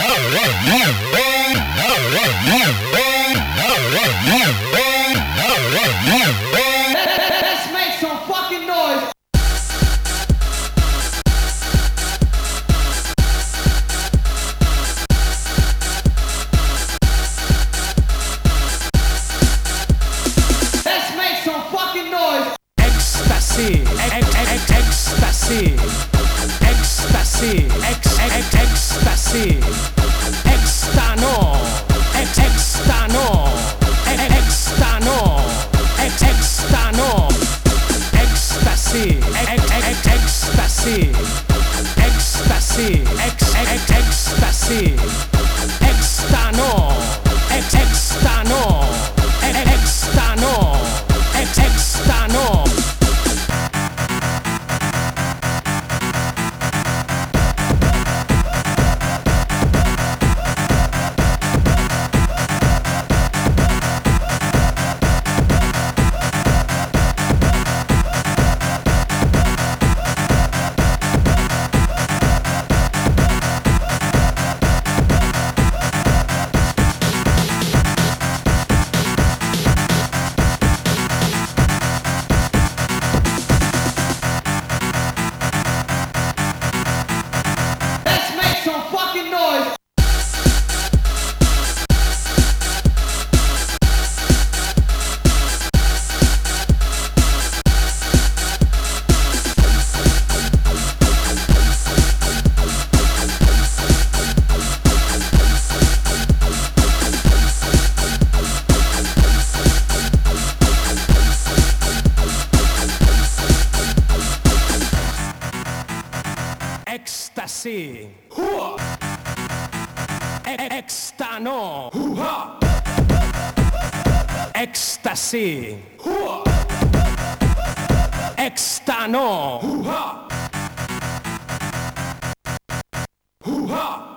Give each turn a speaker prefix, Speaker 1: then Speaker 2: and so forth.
Speaker 1: Let's make some fucking noise. Let's make some fucking noise.
Speaker 2: Ecstasy, ecstasy, ecstasy, ecstasy, extano, extano, extano, extano, ecstasy, ecstasy, ecstasy, ecstasy, extano, extano, extano, extano.
Speaker 1: Let's make some fucking noise.
Speaker 2: Ecstasy, extano, ecstasy, extano.